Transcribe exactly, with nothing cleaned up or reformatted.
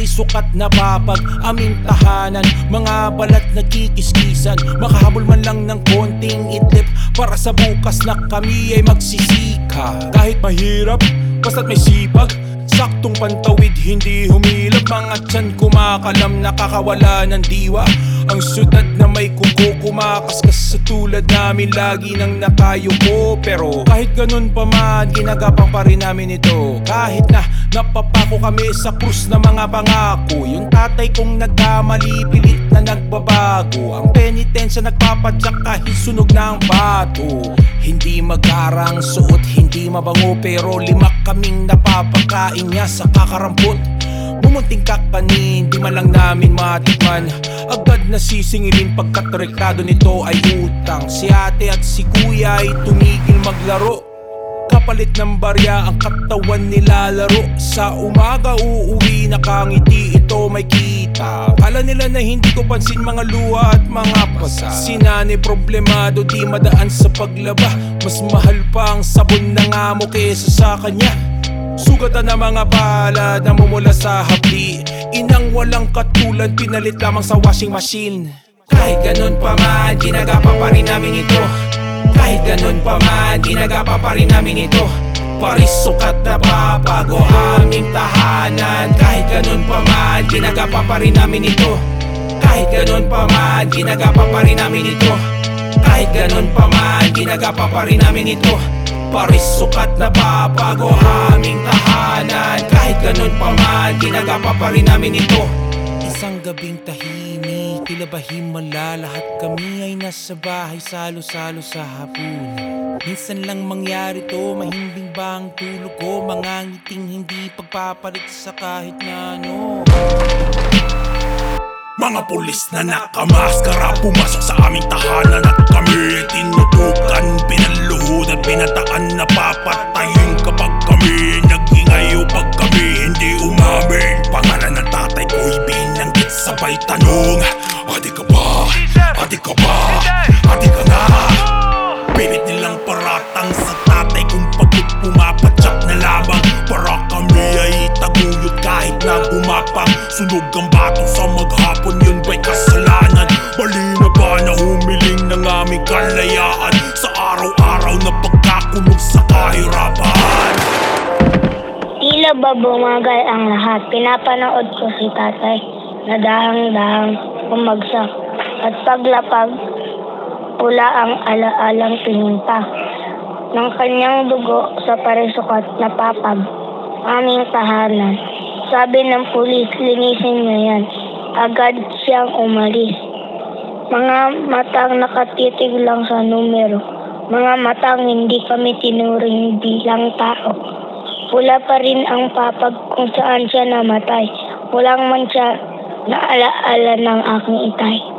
parisukat na papag aming tahanan. Mga balat nagkikiskisan, makahabol man lang ng konting itlip para sa bukas na kami ay magsisika. Kahit mahirap, basta't may sipag, saktong pantawid, hindi humilap. Mga tiyan kumakalam, nakakawala ng diwa. Ang syudad na may kuko, kumakaskas sa tulad namin, lagi nang nakayuko. Pero kahit ganun pa man, ginagapang pa rin namin ito. Kahit na napapako kami sa krus na mga pangako. Yung tatay kong nagkamali, pilit na nagbabago. Ang penitensya nagpapadyak kahit sunog ng bato. Hindi magarang suot, hindi mabango, pero lima kaming napapakain niya sa kakarampot. Mumunting kakanin, di man lang namin matikman. Agad na sisingilin pagkat rektado nito ay utang. Si ate at si kuya ay tumigil maglaro. Kapalit ng barya ang katawan nilalaro. Sa umaga uuwi, nakangiti, ito may kita. Kala nila na hindi ko pansin mga luha at mga pasa. Si nanay problemado, di madaan sa paglaba. Mas mahal pa ang sabon ng amo kesa sa kanya. Sugatan na mga palad na mumula sa hapdi. Inang walang katulad, pinalit lamang sa washing machine. Kahit ganun pa man, ginagapa pa rin namin ito. Kahit ganun pa man, ginagapa pa rin namin ito. Parisukat na papago aming tahanan. Kahit ganun pa man, ginagapa pa rin namin ito. Kahit ganun pa man, ginagapa pa rin namin ito. Kahit ganun pa man, ginagapa pa rin namin ito. Parisukat na papago aming tahanan. Kahit ganun pa man, ginagapa pa rin namin ito. Isang gabing tahimik, tila ba himala. Lahat kami ay nasa bahay, salo-salo sa hapunan. Minsan lang mangyari to, mahimbing ba ang tulog ko? Mga ngiting hindi pagpapalit sa kahit na ano. Mga pulis na nakamaskara pumasok sa aming tahanan at kami tinutukan, pinaluhod at pinataan na papatayin kapag kami nag-ingay o pag kami hindi umamin. Pangalan ng tatay ko'y binanggit sabay tanong, adi ka ba? Adi ka ba? Adi ka nga? Pilit nilang paratang sa tatay kung pagod pumapadyak na lamang para kami ay taguyod kahit na gumapang. Sunog ang bato sa maghapon, yun ba'y kasalanan? Mali na ba na humiling ng aming kalayaan sa araw-araw na pagkakulong sa kahirapan? Tila ba bumagal ang lahat? Pinapanood ko si tatay na dahang-dahang bumagsak at paglapag pula ang ala-alang pinunta ng kanyang dugo sa parisukat na papag aming tahanan. Sabi ng pulis, linisin niya yan. Agad siyang umalis. Mga matang nakatitig lang sa numero. Mga matang hindi kami tinuring bilang tao. Pula pa rin ang papag kung saan siya namatay. Walang man siya na ala-ala ng aking itay.